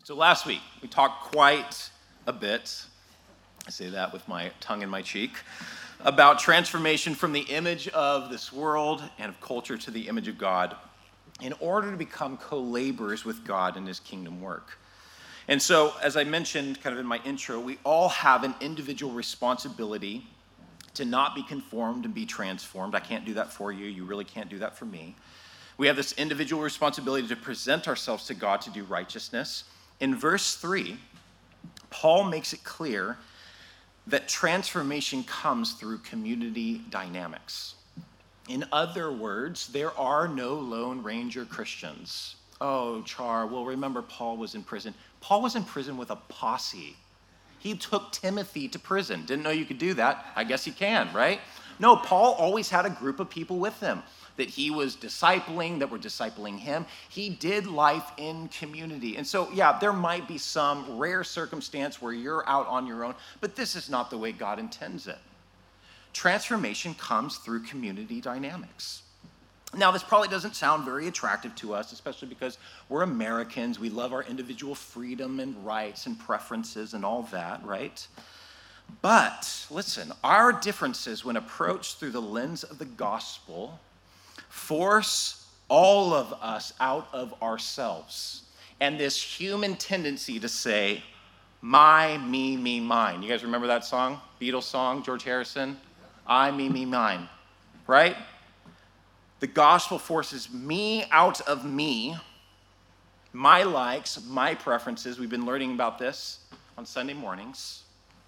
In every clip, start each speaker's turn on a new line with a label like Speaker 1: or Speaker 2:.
Speaker 1: So last week, we talked quite a bit, I say that with my tongue in my cheek, about transformation from the image of this world and of culture to the image of God in order to become co-laborers with God in his kingdom work. And so, as I mentioned kind of in my intro, we all have an individual responsibility to not be conformed and be transformed. I can't do that for you. You really can't do that for me. We have this individual responsibility to present ourselves to God to do righteousness. In verse 3, Paul makes it clear that transformation comes through community dynamics. In other words, there are no Lone Ranger Christians. Oh, Char, well, remember Paul was in prison. Paul was in prison with a posse. He took Timothy to prison. Didn't know you could do that. I guess you can, right? No, Paul always had a group of people with him that he was discipling, that were discipling him. He did life in community. And so, yeah, there might be some rare circumstance where you're out on your own, but this is not the way God intends it. Transformation comes through community dynamics. Now, this probably doesn't sound very attractive to us, especially because we're Americans. We love our individual freedom and rights and preferences and all that, right? But listen, our differences when approached through the lens of the gospel force all of us out of ourselves and this human tendency to say, my, me, mine. You guys remember that song? Beatles song, George Harrison? I, me, mine, right? The gospel forces me out of me, my likes, my preferences. We've been learning about this on Sunday mornings,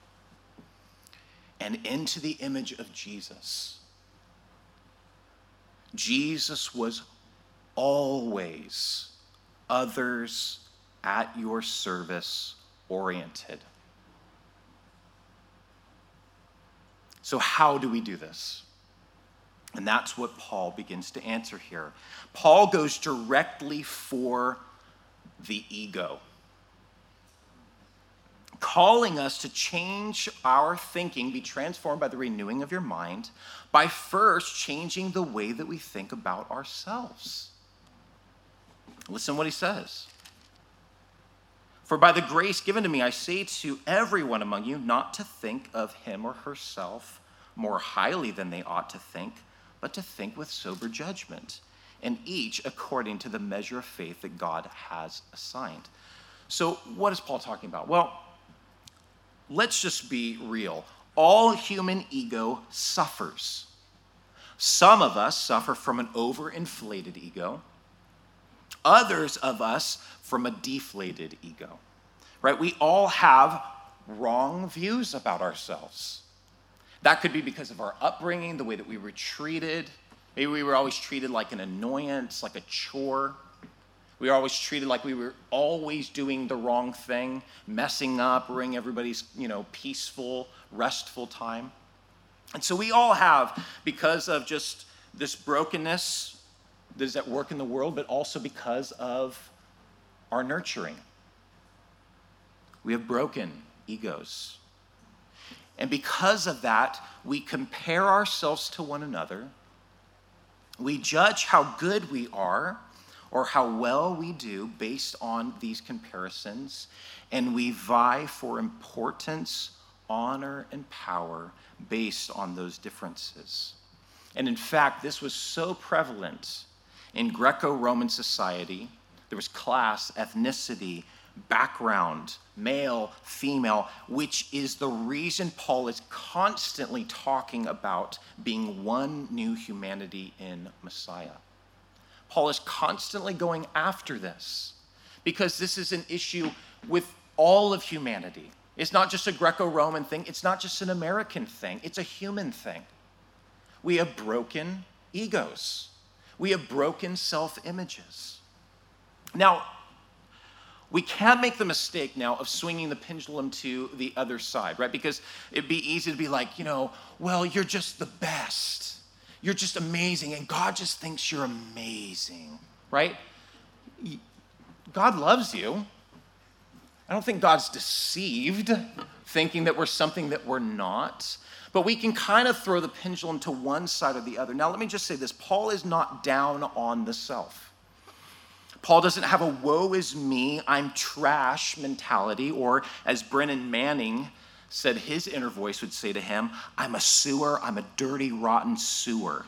Speaker 1: and into the image of Jesus. Jesus was always others at your service oriented. So how do we do this? And that's what Paul begins to answer here. Paul goes directly for the ego, calling us to change our thinking, be transformed by the renewing of your mind, by first changing the way that we think about ourselves. Listen what he says. For by the grace given to me, I say to everyone among you not to think of him or herself more highly than they ought to think, but to think with sober judgment, and each according to the measure of faith that God has assigned. So what is Paul talking about? Well, let's just be real. All human ego suffers. Some of us suffer from an overinflated ego. Others of us from a deflated ego, right? We all have wrong views about ourselves. That could be because of our upbringing, the way that we were treated. Maybe we were always treated like an annoyance, like a chore. We were always treated like we were always doing the wrong thing, messing up, ruining everybody's, peaceful, restful time. And so we all have, because of just this brokenness that is at work in the world, but also because of our nurturing. We have broken egos. And because of that, we compare ourselves to one another. We judge how good we are or how well we do based on these comparisons. And we vie for importance, honor, and power based on those differences. And in fact, this was so prevalent in Greco-Roman society. There was class, ethnicity, background, male, female, which is the reason Paul is constantly talking about being one new humanity in Messiah. Paul is constantly going after this because this is an issue with all of humanity. It's not just a Greco-Roman thing. It's not just an American thing. It's a human thing. We have broken egos. We have broken self-images. Now, we can't make the mistake now of swinging the pendulum to the other side, right? Because it'd be easy to be like, well, you're just the best. You're just amazing, and God just thinks you're amazing, right? God loves you. I don't think God's deceived, thinking that we're something that we're not. But we can kind of throw the pendulum to one side or the other. Now, let me just say this. Paul is not down on the self. Paul doesn't have a woe is me, I'm trash mentality, or as Brennan Manning said his inner voice would say to him, I'm a sewer, I'm a dirty, rotten sewer.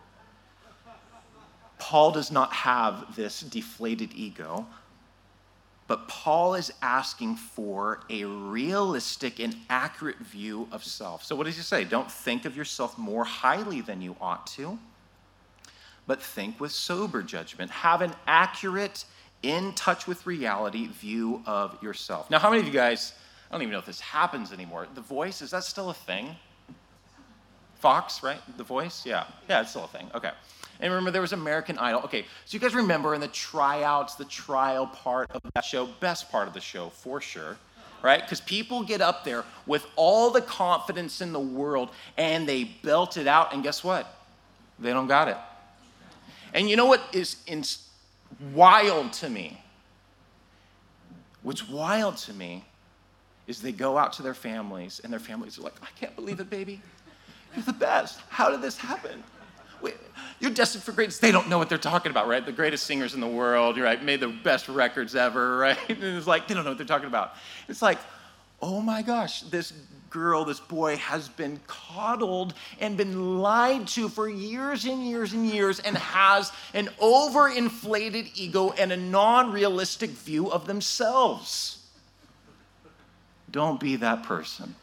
Speaker 1: Paul does not have this deflated ego, but Paul is asking for a realistic and accurate view of self. So what does he say? Don't think of yourself more highly than you ought to, but think with sober judgment. Have an accurate, in touch with reality view of yourself. Now, how many of you guys, I don't even know if this happens anymore. The Voice, is that still a thing? Fox, right? The Voice? Yeah, it's still a thing. Okay. And remember, there was American Idol. Okay, so you guys remember in the tryouts, the trial part of that show, best part of the show for sure, right? Because people get up there with all the confidence in the world and they belt it out, and guess what? They don't got it. And you know what is wild to me? What's wild to me is they go out to their families, and their families are like, I can't believe it, baby. You're the best. How did this happen? Wait, you're destined for greatness. They don't know what they're talking about, right? The greatest singers in the world, right? Made the best records ever, right? And it's like, they don't know what they're talking about. It's like, oh my gosh, this girl, this boy has been coddled and been lied to for years and years and years and has an overinflated ego and a non-realistic view of themselves. Don't be that person.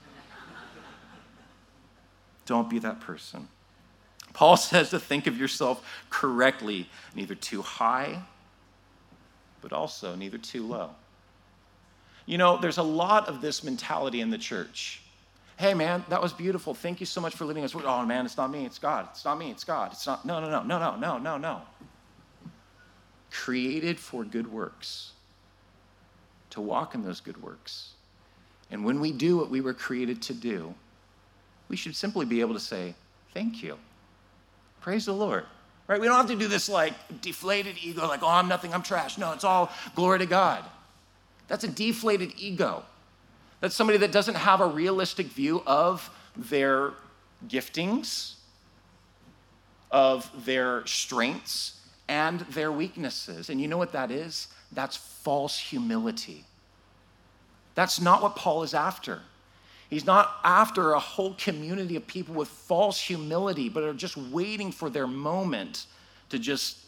Speaker 1: Don't be that person. Paul says to think of yourself correctly, neither too high, but also neither too low. You know, there's a lot of this mentality in the church. Hey, man, that was beautiful. Thank you so much for leading us. Oh, man, it's not me, it's God. It's not me, it's God. It's not, no. Created for good works, to walk in those good works. And when we do what we were created to do, we should simply be able to say, thank you. Praise the Lord, right? We don't have to do this like deflated ego, like, oh, I'm nothing, I'm trash. No, it's all glory to God. That's a deflated ego. That's somebody that doesn't have a realistic view of their giftings, of their strengths, and their weaknesses. And you know what that is? That's false humility. That's not what Paul is after. He's not after a whole community of people with false humility, but are just waiting for their moment to just,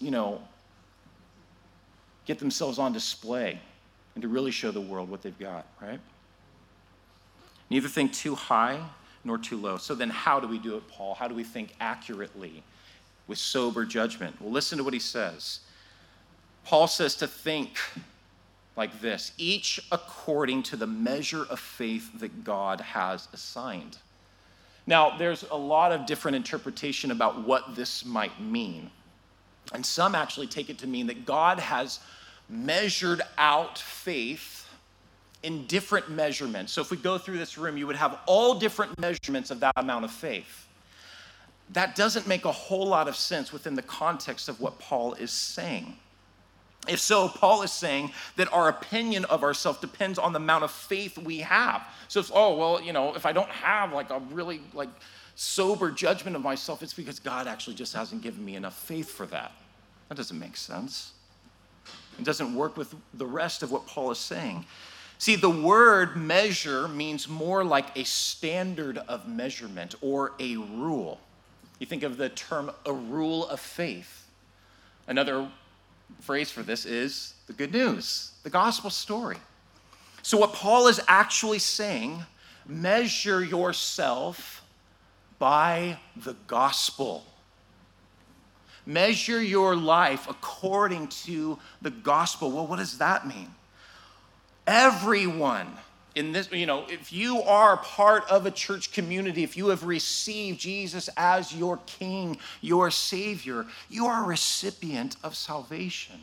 Speaker 1: get themselves on display and to really show the world what they've got, right? Neither think too high nor too low. So then how do we do it, Paul? How do we think accurately with sober judgment? Well, listen to what he says. Paul says to think like this, each according to the measure of faith that God has assigned. Now, there's a lot of different interpretation about what this might mean. And some actually take it to mean that God has measured out faith in different measurements. So if we go through this room, you would have all different measurements of that amount of faith. That doesn't make a whole lot of sense within the context of what Paul is saying. If so, Paul is saying that our opinion of ourselves depends on the amount of faith we have. So if I don't have like a really like sober judgment of myself, it's because God actually just hasn't given me enough faith for that. That doesn't make sense. It doesn't work with the rest of what Paul is saying. See, the word measure means more like a standard of measurement or a rule. You think of the term a rule of faith. Another phrase for this is the good news, the gospel story. So what Paul is actually saying, measure yourself by the gospel. Measure your life according to the gospel. Well, what does that mean? Everyone in this, if you are part of a church community, if you have received Jesus as your King, your Savior, you are a recipient of salvation.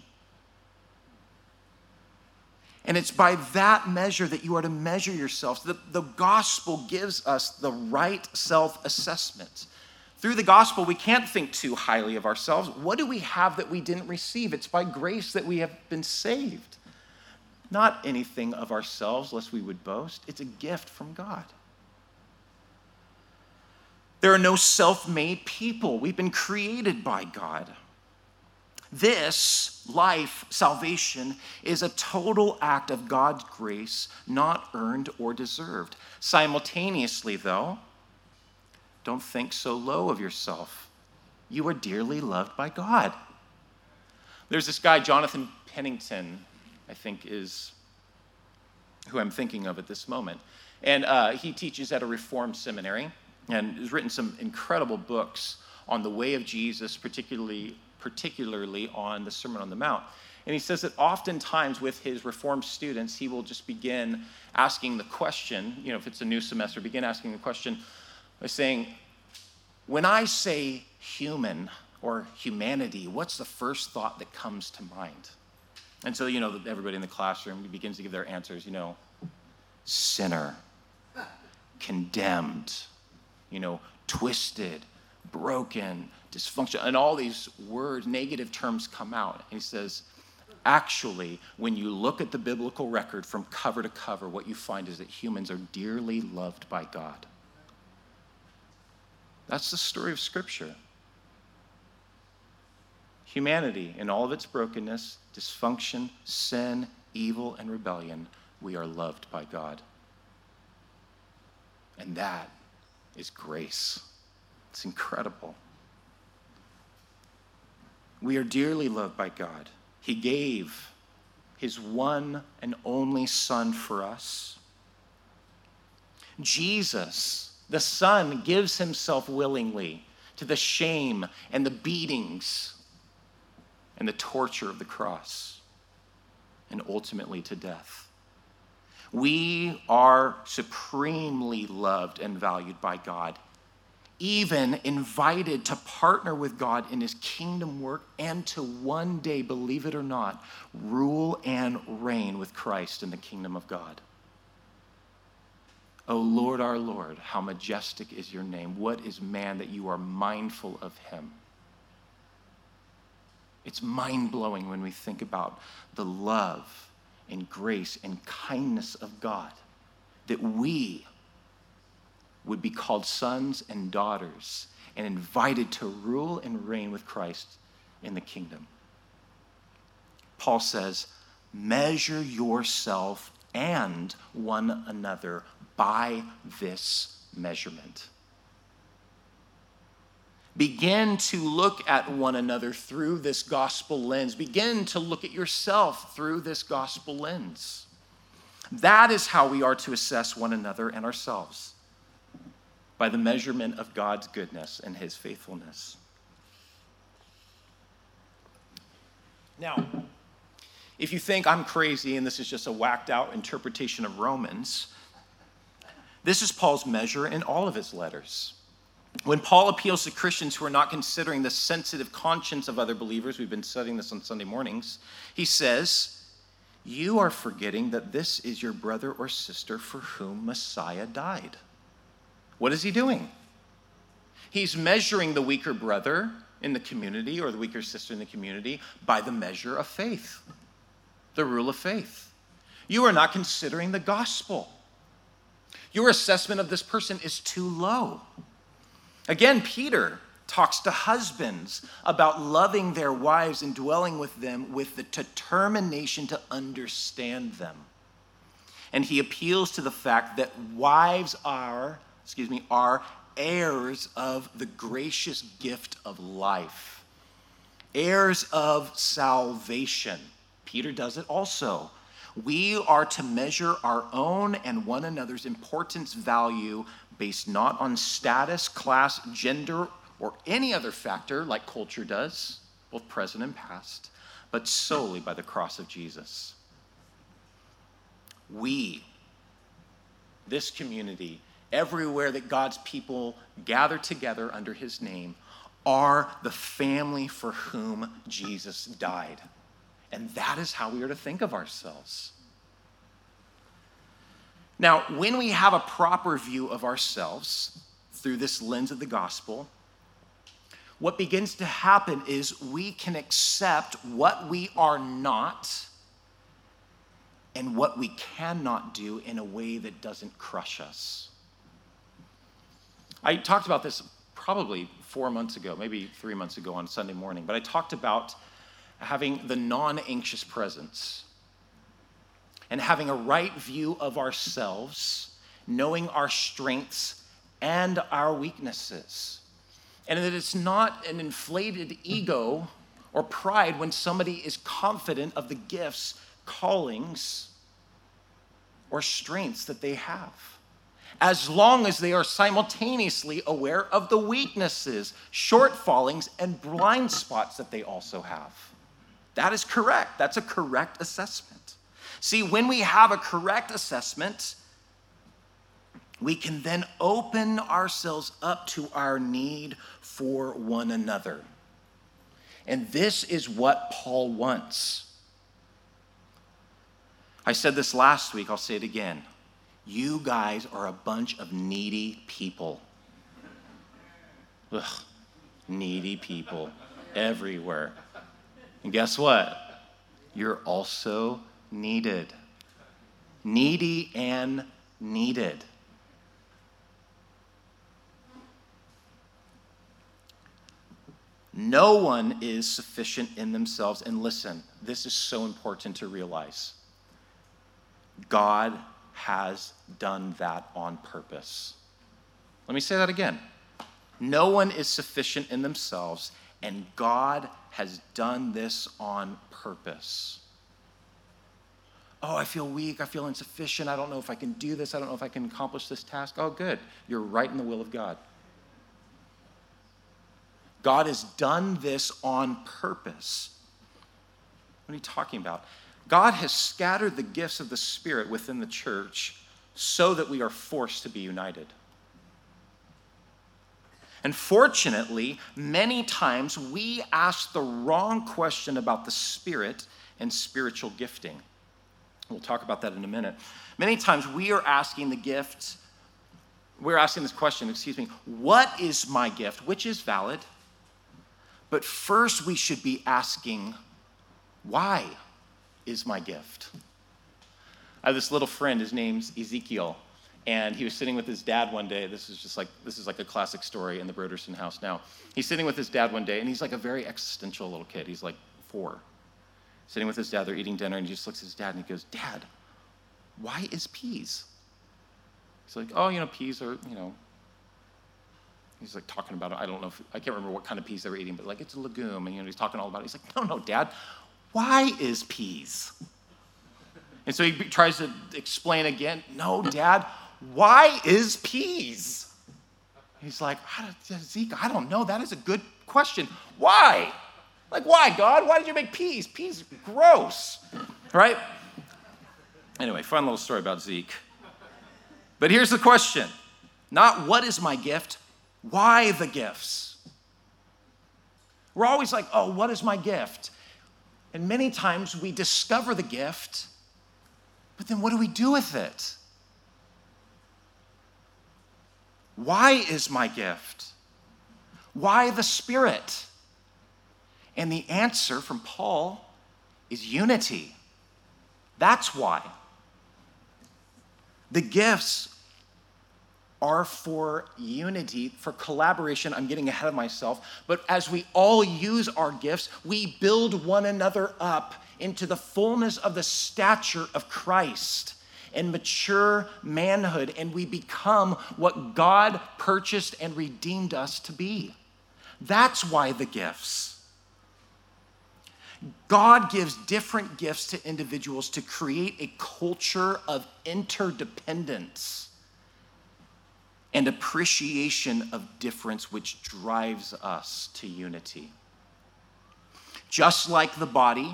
Speaker 1: And it's by that measure that you are to measure yourselves. The gospel gives us the right self-assessment. Through the gospel, we can't think too highly of ourselves. What do we have that we didn't receive? It's by grace that we have been saved. Not anything of ourselves, lest we would boast. It's a gift from God. There are no self-made people. We've been created by God. This life, salvation, is a total act of God's grace, not earned or deserved. Simultaneously, though, don't think so low of yourself. You are dearly loved by God. There's this guy, Jonathan Pennington, I think is who I'm thinking of at this moment. And he teaches at a Reformed seminary and has written some incredible books on the way of Jesus, particularly on the Sermon on the Mount. And he says that oftentimes with his Reformed students, he will just begin asking the question, if it's a new semester, begin asking the question by saying, when I say human or humanity, what's the first thought that comes to mind? And so, everybody in the classroom begins to give their answers, sinner, condemned, twisted, broken, dysfunction, and all these words, negative terms come out. And he says, actually, when you look at the biblical record from cover to cover, what you find is that humans are dearly loved by God. That's the story of Scripture. Humanity, in all of its brokenness, dysfunction, sin, evil, and rebellion, we are loved by God. And that is grace. It's incredible. We are dearly loved by God. He gave his one and only Son for us. Jesus, the Son, gives himself willingly to the shame and the beatings and the torture of the cross, and ultimately to death. We are supremely loved and valued by God, even invited to partner with God in his kingdom work and to one day, believe it or not, rule and reign with Christ in the kingdom of God. O Lord, our Lord, how majestic is your name. What is man that you are mindful of him? It's mind-blowing when we think about the love and grace and kindness of God, that we would be called sons and daughters and invited to rule and reign with Christ in the kingdom. Paul says, measure yourself and one another by this measurement. Begin to look at one another through this gospel lens. Begin to look at yourself through this gospel lens. That is how we are to assess one another and ourselves, by the measurement of God's goodness and his faithfulness. Now, if you think I'm crazy and this is just a whacked out interpretation of Romans, this is Paul's measure in all of his letters. When Paul appeals to Christians who are not considering the sensitive conscience of other believers, we've been studying this on Sunday mornings, he says, you are forgetting that this is your brother or sister for whom Messiah died. What is he doing? He's measuring the weaker brother in the community or the weaker sister in the community by the measure of faith, the rule of faith. You are not considering the gospel. Your assessment of this person is too low. Again, Peter talks to husbands about loving their wives and dwelling with them with the determination to understand them. And he appeals to the fact that wives are heirs of the gracious gift of life, heirs of salvation. Peter does it also. We are to measure our own and one another's importance value based not on status, class, gender, or any other factor like culture does, both present and past, but solely by the cross of Jesus. We, this community, everywhere that God's people gather together under his name, are the family for whom Jesus died. And that is how we are to think of ourselves. Now, when we have a proper view of ourselves through this lens of the gospel, what begins to happen is we can accept what we are not and what we cannot do in a way that doesn't crush us. I talked about this probably 4 months ago, maybe 3 months ago on Sunday morning, but I talked about having the non-anxious presence, and having a right view of ourselves, knowing our strengths and our weaknesses. And that it's not an inflated ego or pride when somebody is confident of the gifts, callings, or strengths that they have, as long as they are simultaneously aware of the weaknesses, shortfallings, and blind spots that they also have. That is correct. That's a correct assessment. See, when we have a correct assessment, we can then open ourselves up to our need for one another. And this is what Paul wants. I said this last week, I'll say it again. You guys are a bunch of needy people. Ugh, needy people everywhere. And guess what? You're also needed. Needy and needed. No one is sufficient in themselves. And listen, this is so important to realize. God has done that on purpose. Let me say that again. No one is sufficient in themselves, and God has done this on purpose. Oh, I feel weak. I feel insufficient. I don't know if I can do this. I don't know if I can accomplish this task. Oh, good. You're right in the will of God. God has done this on purpose. What are you talking about? God has scattered the gifts of the Spirit within the church so that we are forced to be united. And fortunately, many times we ask the wrong question about the Spirit and spiritual gifting. We'll talk about that in a minute. Many times we are asking this question, what is my gift? Which is valid. But first we should be asking, why is my gift? I have this little friend, his name's Ezekiel, and he was sitting with his dad one day. This is like a classic story in the Broderson house now. He's sitting with his dad one day, and he's like a very existential little kid. He's like 4. Sitting with his dad, they're eating dinner, and he just looks at his dad and he goes, Dad, why is peas? He's like, oh, peas are, he's like talking about it. I can't remember what kind of peas they were eating, but like it's a legume, and he's talking all about it. He's like, no, Dad, why is peas? And so he tries to explain again, no, Dad, why is peas? He's like, Zeke, I don't know. That is a good question. Why? Like, why, God? Why did you make peas? Peas are gross, right? Anyway, fun little story about Zeke. But here's the question. Not what is my gift, why the gifts? We're always like, oh, what is my gift? And many times we discover the gift, but then what do we do with it? Why is my gift? Why the Spirit? And the answer from Paul is unity. That's why. The gifts are for unity, for collaboration. I'm getting ahead of myself. But as we all use our gifts, we build one another up into the fullness of the stature of Christ and mature manhood, and we become what God purchased and redeemed us to be. That's why the gifts. God gives different gifts to individuals to create a culture of interdependence and appreciation of difference, which drives us to unity. Just like the body,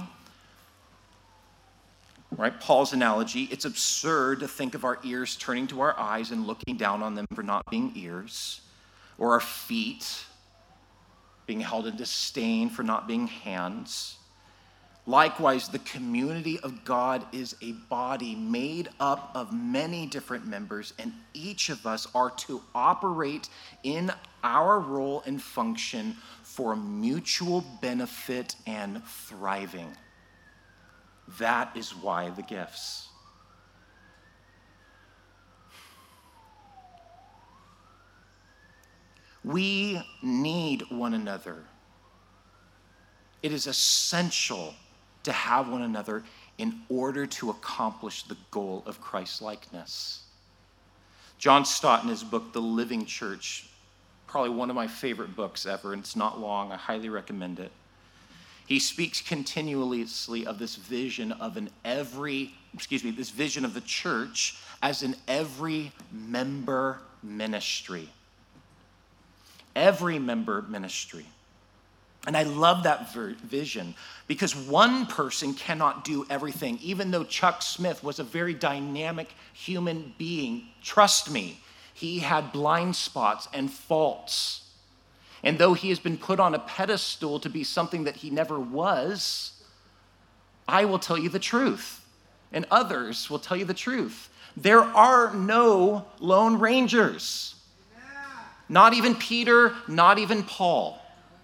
Speaker 1: right? Paul's analogy, it's absurd to think of our ears turning to our eyes and looking down on them for not being ears, or our feet being held in disdain for not being hands. Likewise, the community of God is a body made up of many different members, and each of us are to operate in our role and function for mutual benefit and thriving. That is why the gifts. We need one another. It is essential to have one another in order to accomplish the goal of Christ-likeness. John Stott, in his book, The Living Church, probably one of my favorite books ever, and it's not long. I highly recommend it. He speaks continuously of this vision of this vision of the church as an every member ministry. Every member ministry. And I love that vision because one person cannot do everything. Even though Chuck Smith was a very dynamic human being, trust me, he had blind spots and faults. And though he has been put on a pedestal to be something that he never was, I will tell you the truth, and others will tell you the truth. There are no Lone Rangers. Not even Peter, not even Paul.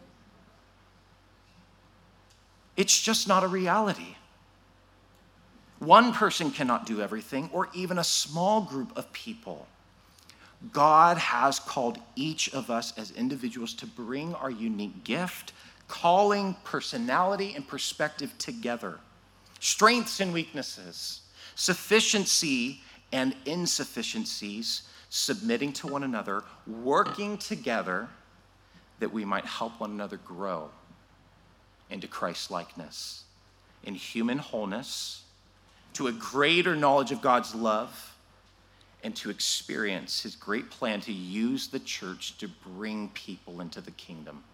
Speaker 1: It's just not a reality. One person cannot do everything, or even a small group of people. God has called each of us as individuals to bring our unique gift, calling, personality, and perspective together. Strengths and weaknesses, sufficiency and insufficiencies, submitting to one another, working together that we might help one another grow into Christ-likeness, in human wholeness, to a greater knowledge of God's love, and to experience his great plan to use the church to bring people into the kingdom.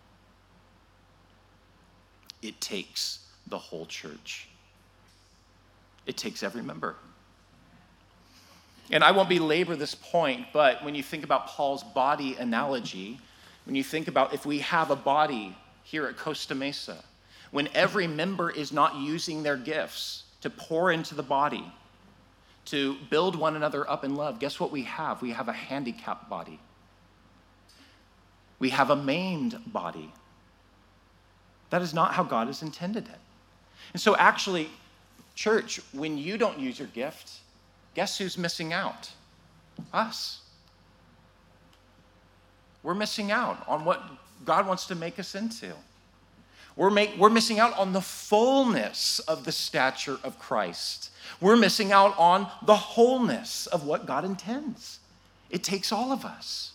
Speaker 1: It takes the whole church. It takes every member. And I won't belabor this point, but when you think about Paul's body analogy, when you think about if we have a body here at Costa Mesa, when every member is not using their gifts to pour into the body, to build one another up in love, guess what we have? We have a handicapped body. We have a maimed body. That is not how God has intended it. And so actually, church, when you don't use your gift, guess who's missing out? Us. We're missing out on what God wants to make us into. We're missing out on the fullness of the stature of Christ. We're missing out on the wholeness of what God intends. It takes all of us.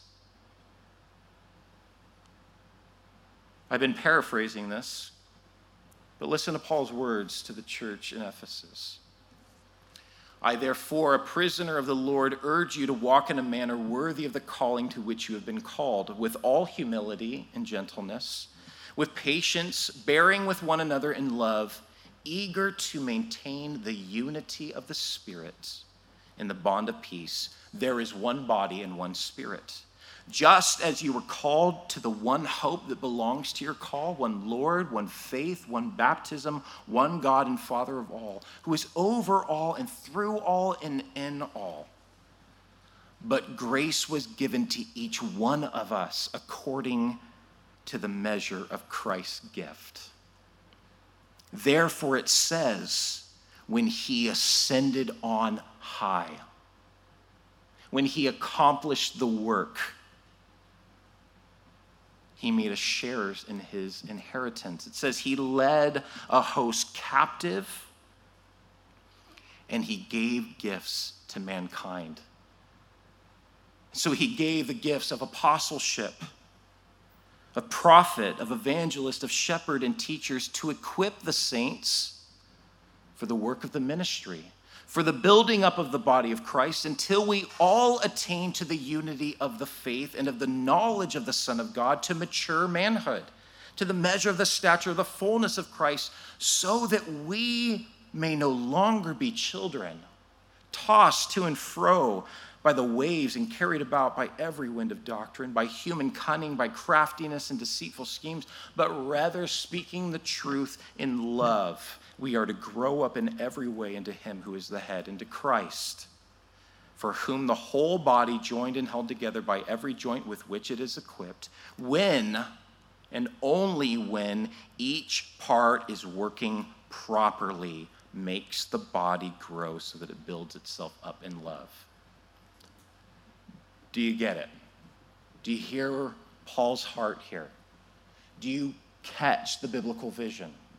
Speaker 1: I've been paraphrasing this, but listen to Paul's words to the church in Ephesus. I, therefore, a prisoner of the Lord, urge you to walk in a manner worthy of the calling to which you have been called, with all humility and gentleness, with patience, bearing with one another in love, eager to maintain the unity of the Spirit in the bond of peace. There is one body and one Spirit. Just as you were called to the one hope that belongs to your call, one Lord, one faith, one baptism, one God and Father of all, who is over all and through all and in all. But grace was given to each one of us according to the measure of Christ's gift. Therefore it says, when he ascended on high, when he accomplished the work, he made us sharers in his inheritance. It says he led a host captive and he gave gifts to mankind. So he gave the gifts of apostleship, of prophet, of evangelist, of shepherd, and teachers to equip the saints for the work of the ministry, for the building up of the body of Christ, until we all attain to the unity of the faith and of the knowledge of the Son of God, to mature manhood, to the measure of the stature of the fullness of Christ, so that we may no longer be children, tossed to and fro by the waves and carried about by every wind of doctrine, by human cunning, by craftiness and deceitful schemes, but rather speaking the truth in love, we are to grow up in every way into him who is the head, into Christ, for whom the whole body, joined and held together by every joint with which it is equipped, when and only when each part is working properly, makes the body grow so that it builds itself up in love. Do you get it? Do you hear Paul's heart here? Do you catch the biblical vision?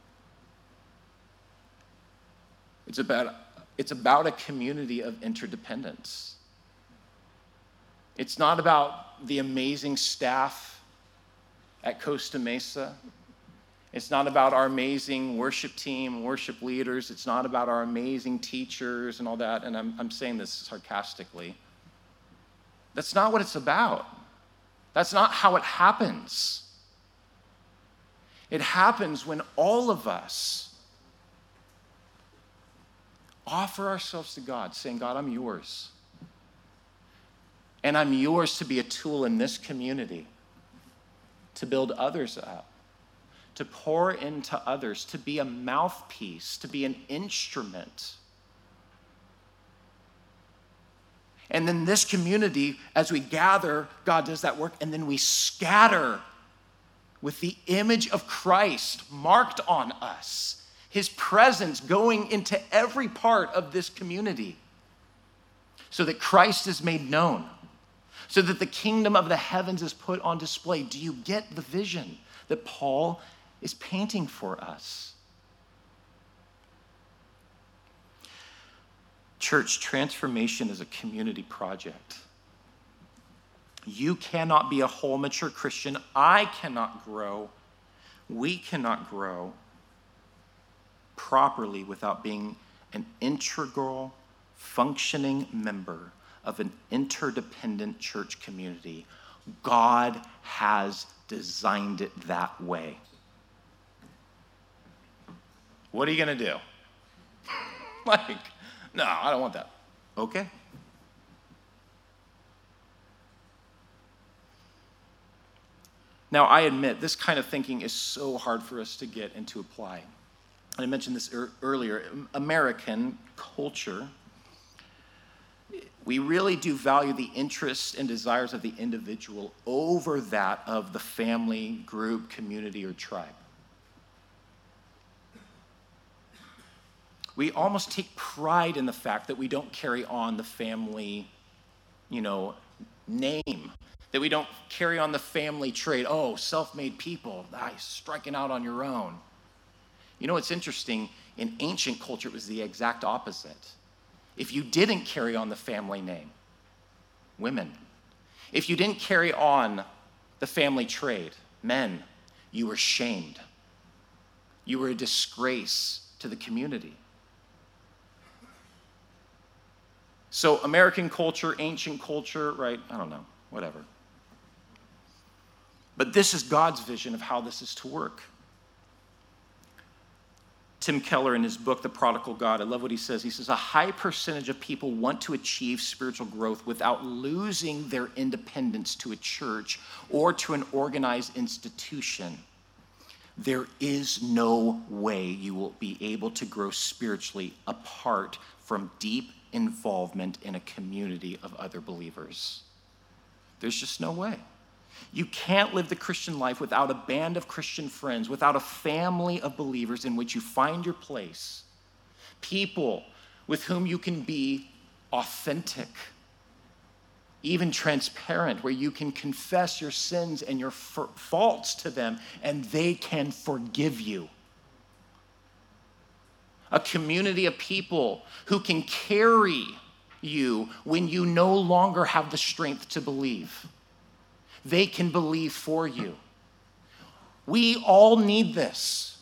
Speaker 1: It's about a community of interdependence. It's not about the amazing staff at Costa Mesa. It's not about our amazing worship team, worship leaders. It's not about our amazing teachers and all that. And I'm saying this sarcastically. That's not what it's about. That's not how it happens. It happens when all of us offer ourselves to God, saying, God, I'm yours. And I'm yours to be a tool in this community, to build others up, to pour into others, to be a mouthpiece, to be an instrument. And then this community, as we gather, God does that work, and then we scatter with the image of Christ marked on us, his presence going into every part of this community so that Christ is made known, so that the kingdom of the heavens is put on display. Do you get the vision that Paul is painting for us? Church, transformation is a community project. You cannot be a whole, mature Christian. I cannot grow. We cannot grow properly without being an integral, functioning member of an interdependent church community. God has designed it that way. What are you going to do? No, I don't want that. Okay. Now, I admit this kind of thinking is so hard for us to get and to apply. And I mentioned this earlier. American culture, we really do value the interests and desires of the individual over that of the family, group, community, or tribe. We almost take pride in the fact that we don't carry on the family, name, that we don't carry on the family trait. Oh, self-made people, striking out on your own. You know, it's interesting. In ancient culture, it was the exact opposite. If you didn't carry on the family name, women. If you didn't carry on the family trade, men, you were shamed. You were a disgrace to the community. So American culture, ancient culture, right? I don't know, whatever. But this is God's vision of how this is to work. Tim Keller, in his book, The Prodigal God, I love what he says. He says, a high percentage of people want to achieve spiritual growth without losing their independence to a church or to an organized institution. There is no way you will be able to grow spiritually apart from deep involvement in a community of other believers. There's just no way. You can't live the Christian life without a band of Christian friends, without a family of believers in which you find your place. People with whom you can be authentic, even transparent, where you can confess your sins and your faults to them, and they can forgive you. A community of people who can carry you when you no longer have the strength to believe. They can believe for you. We all need this.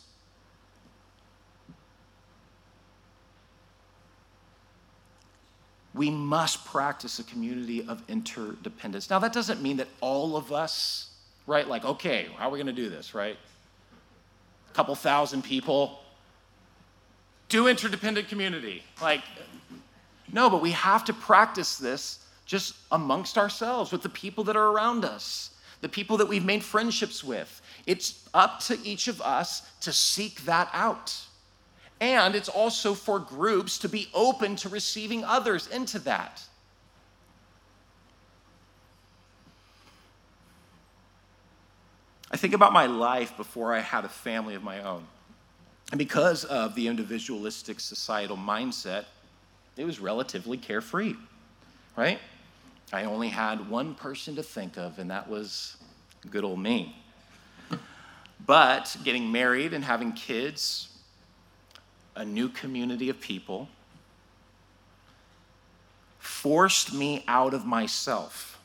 Speaker 1: We must practice a community of interdependence. Now, that doesn't mean that all of us, right? Like, okay, how are we going to do this, right? A couple thousand people. Do interdependent community. No, but we have to practice this just amongst ourselves, with the people that are around us, the people that we've made friendships with. It's up to each of us to seek that out. And it's also for groups to be open to receiving others into that. I think about my life before I had a family of my own. And because of the individualistic societal mindset, it was relatively carefree, right? I only had one person to think of, and that was good old me. But getting married and having kids, a new community of people, forced me out of myself,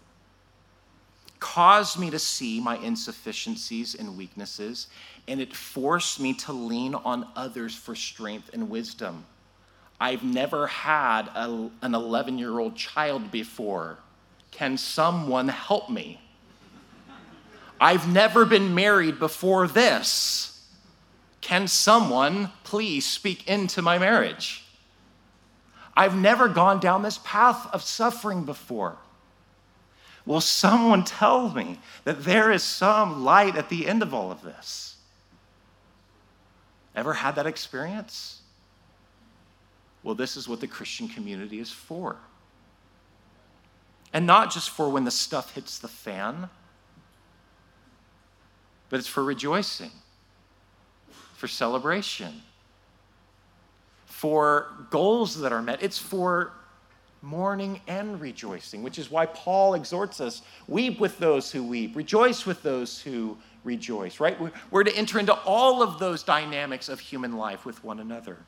Speaker 1: caused me to see my insufficiencies and weaknesses, and it forced me to lean on others for strength and wisdom. I've never had an 11-year-old child before. Can someone help me? I've never been married before this. Can someone please speak into my marriage? I've never gone down this path of suffering before. Will someone tell me that there is some light at the end of all of this? Ever had that experience? Well, this is what the Christian community is for. And not just for when the stuff hits the fan, but it's for rejoicing, for celebration, for goals that are met. It's for mourning and rejoicing, which is why Paul exhorts us, weep with those who weep, rejoice with those who rejoice, right? We're to enter into all of those dynamics of human life with one another.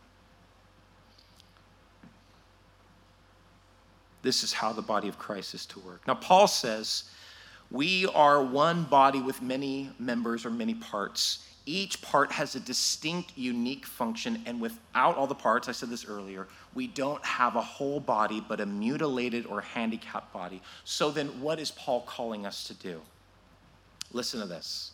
Speaker 1: This is how the body of Christ is to work. Now, Paul says, we are one body with many members or many parts. Each part has a distinct, unique function, and without all the parts, I said this earlier, we don't have a whole body, but a mutilated or handicapped body. So then what is Paul calling us to do? Listen to this.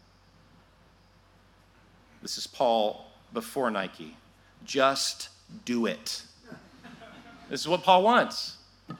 Speaker 1: This is Paul before Nike. Just do it. This is what Paul wants.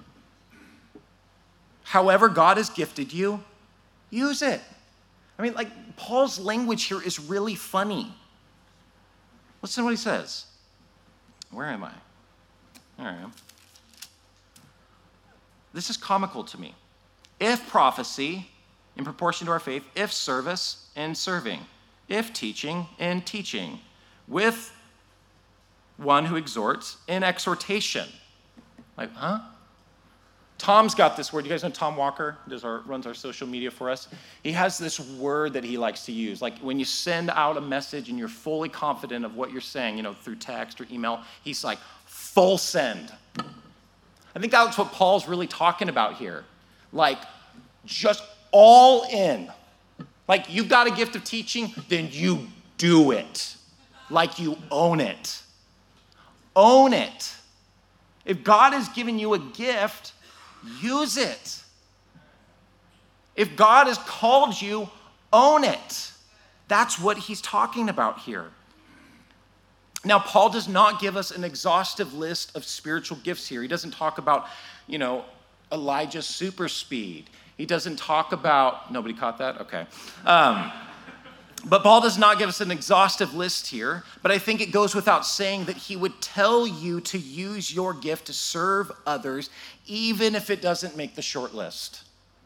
Speaker 1: However God has gifted you, use it. I mean, like, Paul's language here is really funny. Listen to what he says. Where am I? There I am. This is comical to me. If prophecy, in proportion to our faith, if service, in serving, if teaching, in teaching, with one who exhorts, in exhortation. Like, huh? Tom's got this word. You guys know Tom Walker runs our social media for us? He has this word that he likes to use. Like when you send out a message and you're fully confident of what you're saying, through text or email, he's like, full send. I think that's what Paul's really talking about here. Like, just all in. Like, you've got a gift of teaching, then you do it. Like you own it. Own it. If God has given you a gift, use it. If God has called you, own it. That's what he's talking about here. Now, Paul does not give us an exhaustive list of spiritual gifts here. He doesn't talk about, Elijah's super speed. He doesn't talk about, nobody caught that? Okay. But Paul does not give us an exhaustive list here, but I think it goes without saying that he would tell you to use your gift to serve others, even if it doesn't make the short list.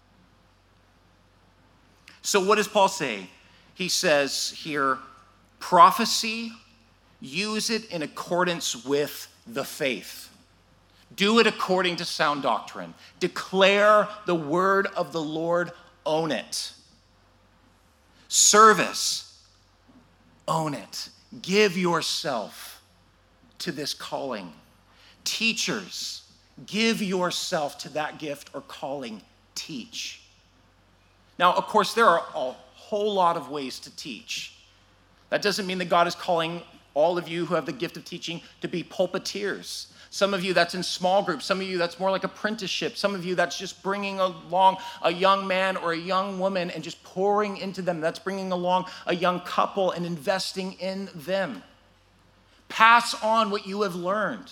Speaker 1: So what does Paul say? He says here, prophecy, use it in accordance with the faith. Do it according to sound doctrine. Declare the word of the Lord, own it. Service, own it. Give yourself to this calling. Teachers, give yourself to that gift or calling. Teach. Now, of course, there are a whole lot of ways to teach. That doesn't mean that God is calling all of you who have the gift of teaching to be pulpiteers. Some of you, that's in small groups. Some of you, that's more like apprenticeship. Some of you, that's just bringing along a young man or a young woman and just pouring into them. That's bringing along a young couple and investing in them. Pass on what you have learned.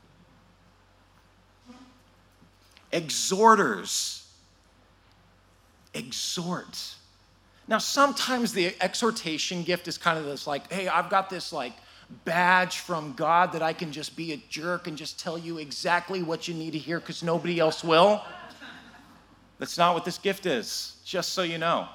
Speaker 1: Exhorters, exhort. Now, sometimes the exhortation gift is kind of this like, hey, I've got this like badge from God that I can just be a jerk and just tell you exactly what you need to hear because nobody else will. That's not what this gift is, just so you know.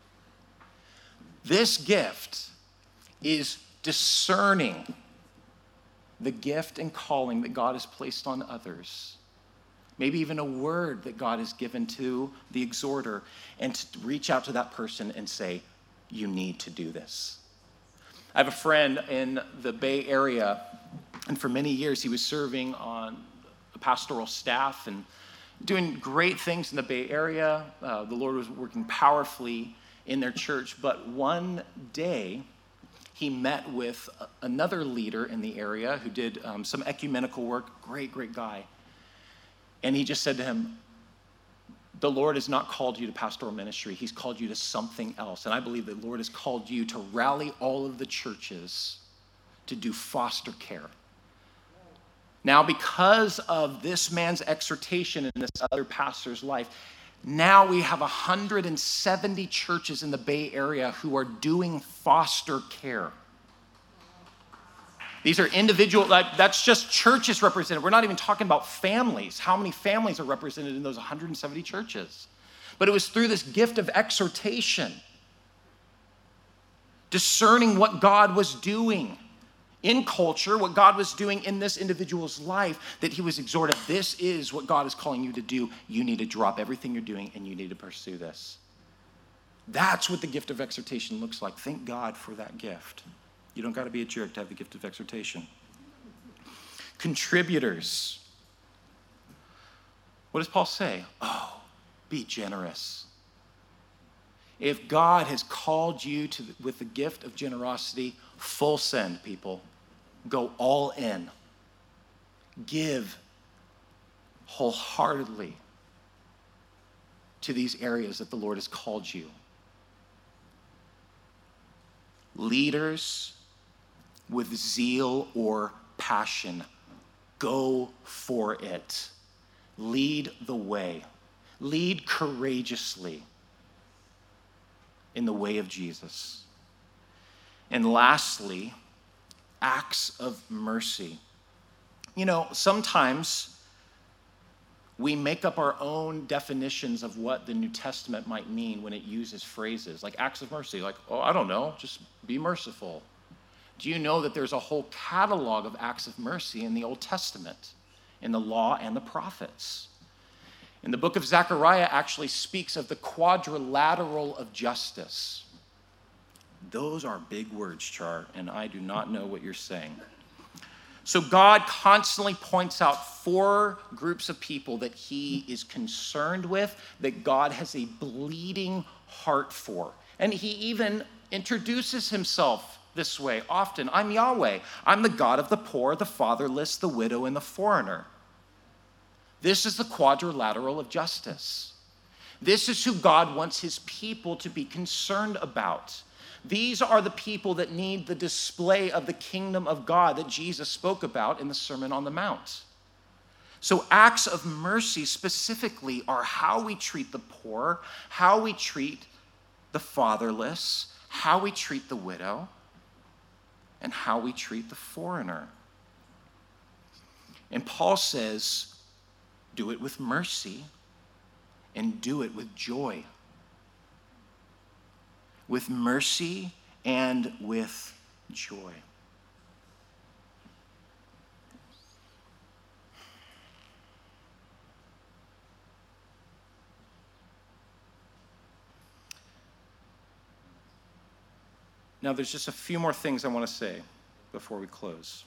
Speaker 1: This gift is discerning the gift and calling that God has placed on others. Maybe even a word that God has given to the exhorter, and to reach out to that person and say, you need to do this. I have a friend in the Bay Area, and for many years he was serving on the pastoral staff and doing great things in the Bay Area. The Lord was working powerfully in their church, but one day he met with another leader in the area who did some ecumenical work, great guy. And he just said to him, the Lord has not called you to pastoral ministry. He's called you to something else. And I believe the Lord has called you to rally all of the churches to do foster care. Now, because of this man's exhortation in this other pastor's life, now we have 170 churches in the Bay Area who are doing foster care. These are individual, that's just churches represented. We're not even talking about families. How many families are represented in those 170 churches? But it was through this gift of exhortation, discerning what God was doing in culture, what God was doing in this individual's life, that he was exhorted, this is what God is calling you to do. You need to drop everything you're doing and you need to pursue this. That's what the gift of exhortation looks like. Thank God for that gift. You don't got to be a jerk to have the gift of exhortation. Contributors. What does Paul say? Oh, be generous. If God has called you with the gift of generosity, full send, people. Go all in. Give wholeheartedly to these areas that the Lord has called you. Leaders with zeal or passion, go for it. Lead the way. Lead courageously in the way of Jesus. And lastly, acts of mercy. You know, sometimes we make up our own definitions of what the New Testament might mean when it uses phrases like acts of mercy, like, oh, I don't know, just be merciful. Do you know that there's a whole catalog of acts of mercy in the Old Testament, in the law and the prophets? And the book of Zechariah actually speaks of the quadrilateral of justice. Those are big words, Char, and I do not know what you're saying. So God constantly points out 4 groups of people that he is concerned with, that God has a bleeding heart for. And he even introduces himself this way often. I'm Yahweh. I'm the God of the poor, the fatherless, the widow, and the foreigner. This is the quadrilateral of justice. This is who God wants his people to be concerned about. These are the people that need the display of the kingdom of God that Jesus spoke about in the Sermon on the Mount. So acts of mercy specifically are how we treat the poor, how we treat the fatherless, how we treat the widow, and how we treat the foreigner. And Paul says, do it with mercy and do it with joy. With mercy and with joy. Now, there's just a few more things I want to say before we close.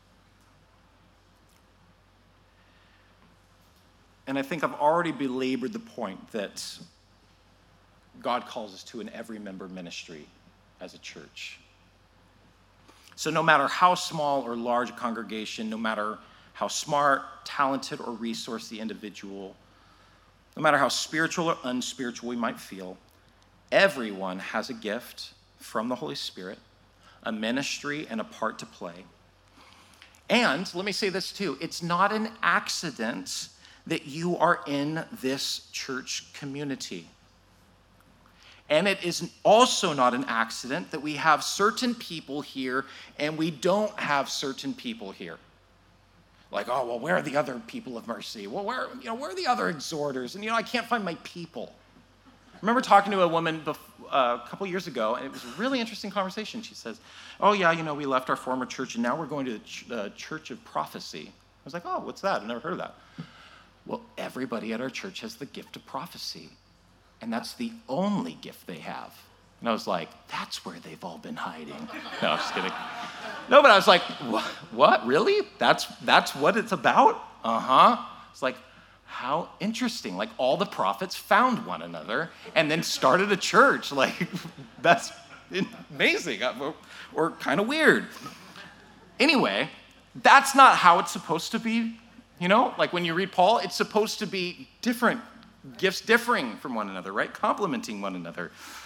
Speaker 1: And I think I've already belabored the point that God calls us to in every member ministry as a church. So no matter how small or large a congregation, no matter how smart, talented, or resourced the individual, no matter how spiritual or unspiritual we might feel, everyone has a gift from the Holy Spirit, a ministry, and a part to play. And let me say this too, it's not an accident that you are in this church community. And it is also not an accident that we have certain people here and we don't have certain people here. Like, oh, well, where are the other people of mercy? Well, where are the other exhorters? And, I can't find my people. I remember talking to a woman a couple years ago, and it was a really interesting conversation. She says, oh, yeah, we left our former church, and now we're going to the Church of Prophecy. I was like, oh, what's that? I've never heard of that. Well, everybody at our church has the gift of prophecy, and that's the only gift they have. And I was like, that's where they've all been hiding. No, I'm just kidding. No, but I was like, what? Really? That's what it's about? Uh-huh. It's like, how interesting. Like, all the prophets found one another and then started a church. Like, that's amazing or kind of weird. Anyway, that's not how it's supposed to be. You know, like when you read Paul, it's supposed to be different, gifts differing from one another, right? Complementing one another.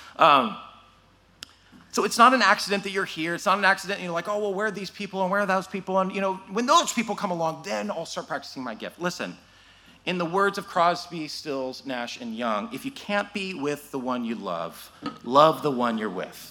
Speaker 1: So it's not an accident that you're here. It's not an accident you're like, oh, well, where are these people and where are those people? And, you know, when those people come along, then I'll start practicing my gift. Listen, in the words of Crosby, Stills, Nash, and Young, if you can't be with the one you love the one you're with.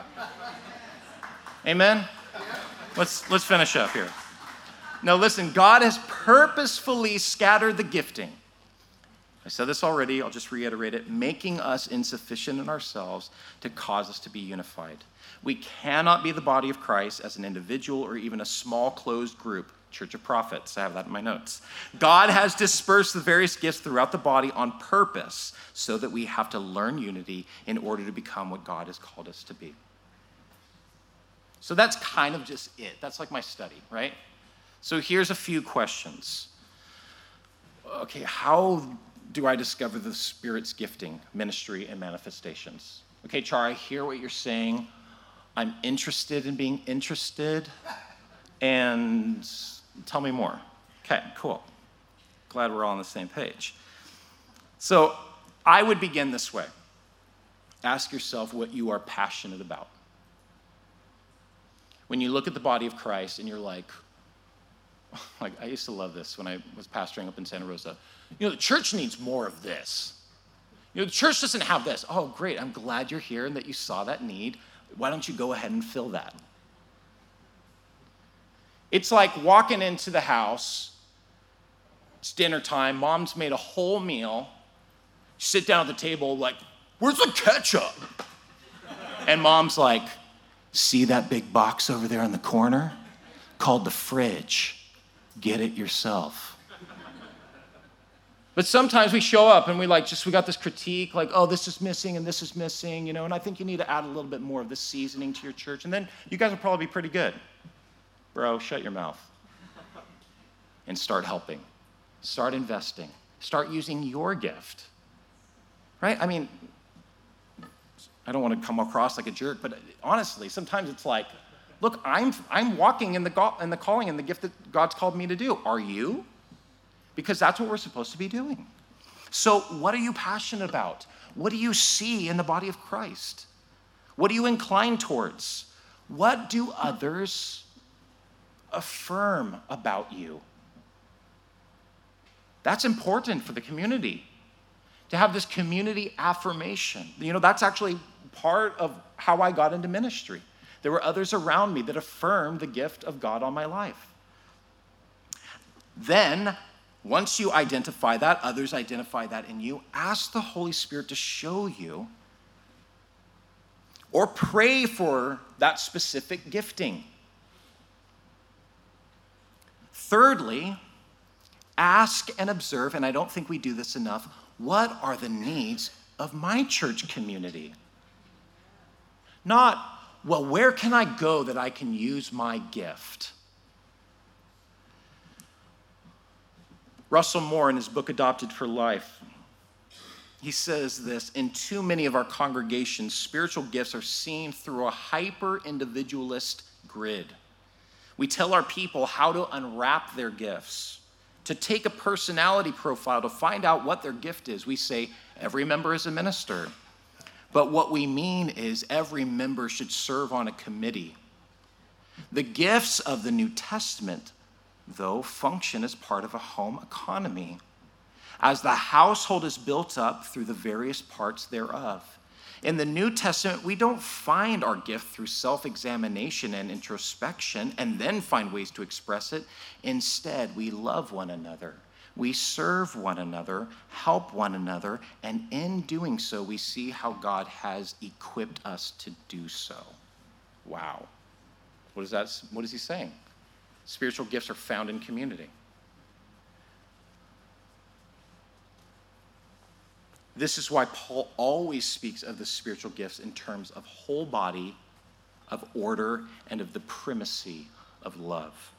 Speaker 1: Amen? Let's finish up here. Now, listen, God has purposefully scattered the gifting. I said this already, I'll just reiterate it, making us insufficient in ourselves to cause us to be unified. We cannot be the body of Christ as an individual or even a small closed group, Church of Prophets. I have that in my notes. God has dispersed the various gifts throughout the body on purpose so that we have to learn unity in order to become what God has called us to be. So that's kind of just it. That's like my study, right? So here's a few questions. Okay, how do I discover the Spirit's gifting, ministry, and manifestations? Okay, Char, I hear what you're saying. I'm interested in being interested, and tell me more. Okay, cool. Glad we're all on the same page. So I would begin this way. Ask yourself what you are passionate about. When you look at the body of Christ and you're like I used to love this when I was pastoring up in Santa Rosa. You know, the church needs more of this. You know, the church doesn't have this. Oh, great. I'm glad you're here and that you saw that need. Why don't you go ahead and fill that? It's like walking into the house. It's dinner time. Mom's made a whole meal. You sit down at the table like, where's the ketchup? And mom's like, see that big box over there in the corner? Called the fridge. Get it yourself. But sometimes we show up and we got this critique, like, oh, this is missing and this is missing, you know, and I think you need to add a little bit more of this seasoning to your church, and then you guys will probably be pretty good. Bro, shut your mouth and start helping. Start investing. Start using your gift, right? I mean, I don't want to come across like a jerk, but honestly, sometimes it's like, look, I'm walking in the calling and the gift that God's called me to do. Are you? Because that's what we're supposed to be doing. So what are you passionate about? What do you see in the body of Christ? What do you incline towards? What do others affirm about you? That's important for the community, to have this community affirmation. You know, that's actually part of how I got into ministry. There were others around me that affirmed the gift of God on my life. Then, once you identify that, others identify that in you, ask the Holy Spirit to show you or pray for that specific gifting. Thirdly, ask and observe, and I don't think we do this enough, what are the needs of my church community? Not, well, where can I go that I can use my gift? Russell Moore, in his book, Adopted for Life, he says this: in too many of our congregations, spiritual gifts are seen through a hyper-individualist grid. We tell our people how to unwrap their gifts, to take a personality profile to find out what their gift is. We say every member is a minister. But what we mean is every member should serve on a committee. The gifts of the New Testament, though, function as part of a home economy, as the household is built up through the various parts thereof. In the New Testament, we don't find our gift through self-examination and introspection and then find ways to express it. Instead, we love one another. We serve one another, help one another, and in doing so, we see how God has equipped us to do so. Wow. What is he saying? Spiritual gifts are found in community. This is why Paul always speaks of the spiritual gifts in terms of whole body, of order, and of the primacy of love.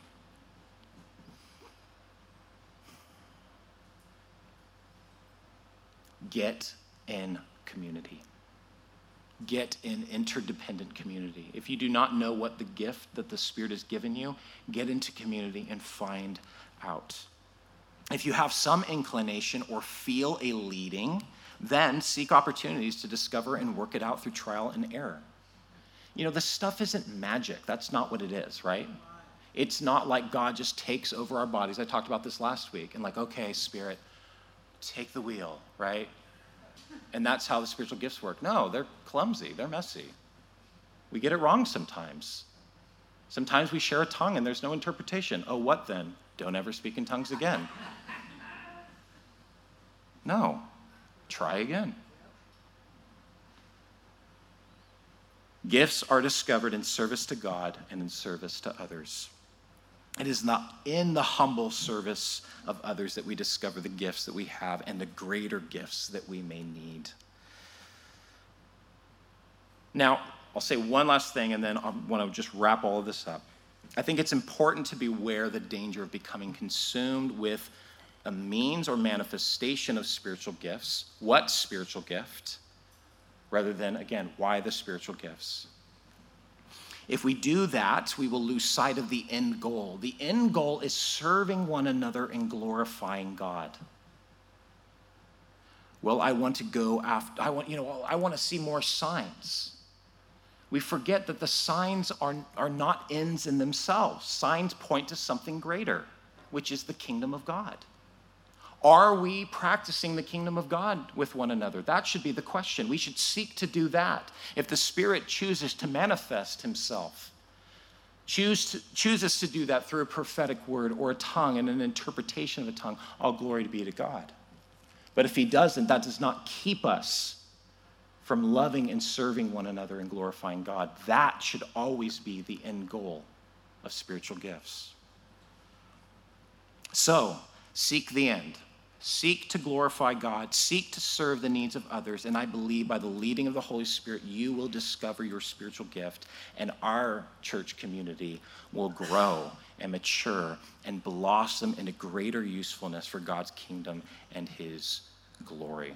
Speaker 1: Get in community. Get in interdependent community. If you do not know what the gift that the Spirit has given you, get into community and find out. If you have some inclination or feel a leading, then seek opportunities to discover and work it out through trial and error. You know, this stuff isn't magic. That's not what it is, right? It's not like God just takes over our bodies. I talked about this last week. And like, okay, Spirit, take the wheel, right? And that's how the spiritual gifts work. No, they're clumsy. They're messy. We get it wrong sometimes. Sometimes we share a tongue and there's no interpretation. Oh, what then? Don't ever speak in tongues again. No. Try again. Gifts are discovered in service to God and in service to others. It is not in the humble service of others that we discover the gifts that we have and the greater gifts that we may need. Now, I'll say one last thing and then I want to just wrap all of this up. I think it's important to beware the danger of becoming consumed with a means or manifestation of spiritual gifts. What spiritual gift? Rather than, again, why the spiritual gifts? If we do that, we will lose sight of the end goal. The end goal is serving one another and glorifying God. Well, I want to go after, I want to see more signs. We forget that the signs are not ends in themselves. Signs point to something greater, which is the kingdom of God. Are we practicing the kingdom of God with one another? That should be the question. We should seek to do that. If the Spirit chooses to manifest himself, chooses to do that through a prophetic word or a tongue and an interpretation of a tongue, all glory to be to God. But if he doesn't, that does not keep us from loving and serving one another and glorifying God. That should always be the end goal of spiritual gifts. So, seek the end. Seek to glorify God. Seek to serve the needs of others. And I believe by the leading of the Holy Spirit, you will discover your spiritual gift, and our church community will grow and mature and blossom into greater usefulness for God's kingdom and his glory.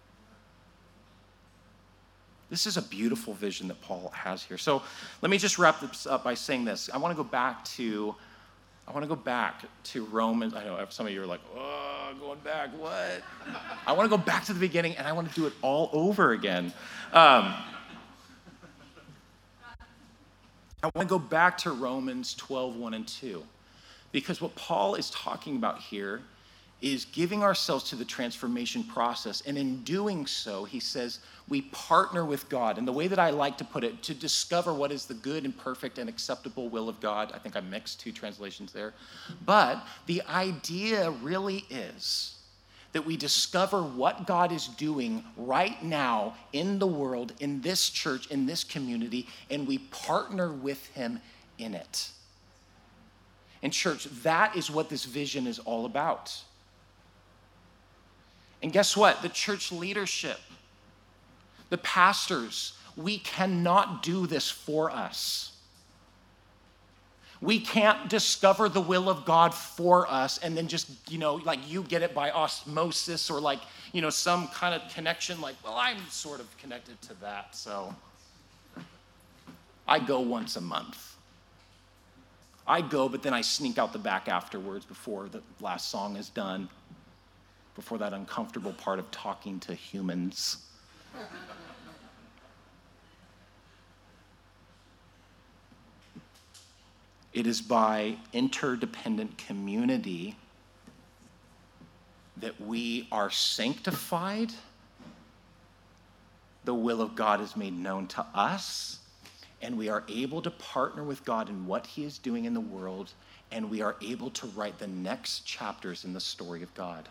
Speaker 1: This is a beautiful vision that Paul has here. So let me just wrap this up by saying this. I want to go back to Romans. I know some of you are like, oh, going back, what? I want to go back to the beginning, and I want to do it all over again. I want to go back to Romans 12, 1 and 2, because what Paul is talking about here is giving ourselves to the transformation process. And in doing so, he says, we partner with God. And the way that I like to put it, to discover what is the good and perfect and acceptable will of God. I think I mixed two translations there. But the idea really is that we discover what God is doing right now in the world, in this church, in this community, and we partner with him in it. And church, that is what this vision is all about. And guess what? The church leadership, the pastors, we cannot do this for us. We can't discover the will of God for us and then just, like you get it by osmosis or like, some kind of connection like, well, I'm sort of connected to that, so I go once a month. I go, but then I sneak out the back afterwards before the last song is done, before that uncomfortable part of talking to humans. It is by interdependent community that we are sanctified. The will of God is made known to us, and we are able to partner with God in what he is doing in the world, and we are able to write the next chapters in the story of God.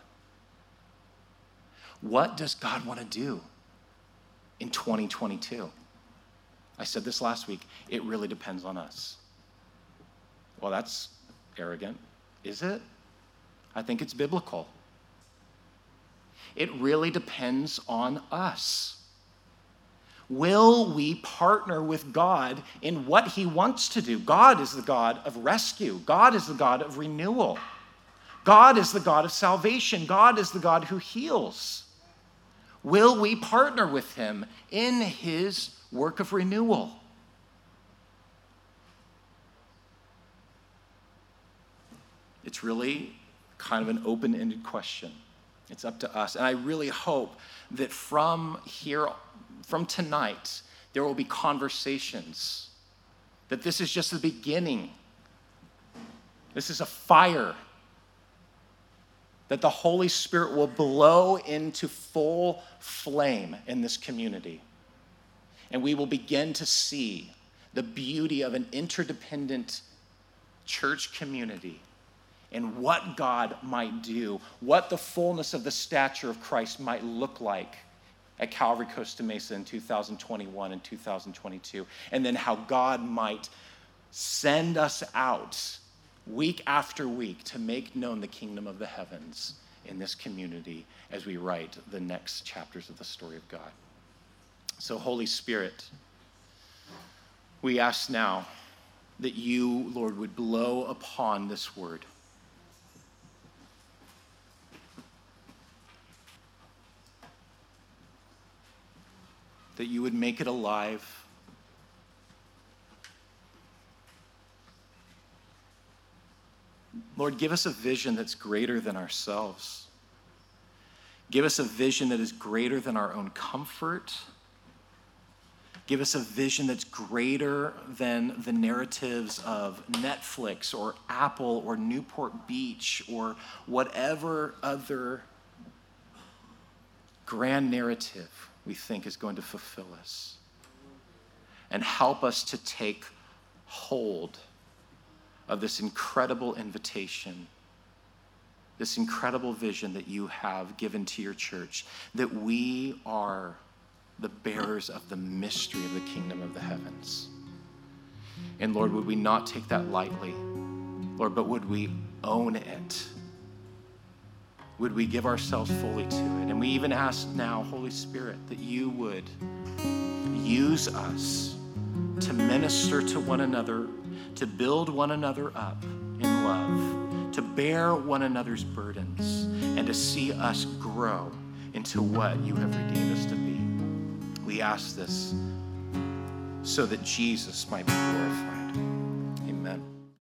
Speaker 1: What does God want to do in 2022? I said this last week, it really depends on us. Well, that's arrogant. Is it? I think it's biblical. It really depends on us. Will we partner with God in what he wants to do? God is the God of rescue. God is the God of renewal. God is the God of salvation. God is the God who heals. Will we partner with him in his work of renewal? It's really kind of an open-ended question. It's up to us. And I really hope that from tonight, there will be conversations. That this is just the beginning. This is a fire that the Holy Spirit will blow into full flame in this community. And we will begin to see the beauty of an interdependent church community and what God might do, what the fullness of the stature of Christ might look like at Calvary Costa Mesa in 2021 and 2022, and then how God might send us out week after week to make known the kingdom of the heavens in this community as we write the next chapters of the story of God. So, Holy Spirit, we ask now that you, Lord, would blow upon this word. That you would make it alive. Lord, give us a vision that's greater than ourselves. Give us a vision that is greater than our own comfort. Give us a vision that's greater than the narratives of Netflix or Apple or Newport Beach or whatever other grand narrative we think is going to fulfill us. And help us to take hold of this incredible invitation, this incredible vision that you have given to your church, that we are the bearers of the mystery of the kingdom of the heavens. And Lord, would we not take that lightly, Lord, but would we own it? Would we give ourselves fully to it? And we even ask now, Holy Spirit, that you would use us to minister to one another, to build one another up in love, to bear one another's burdens, and to see us grow into what you have redeemed us to be. We ask this so that Jesus might be glorified.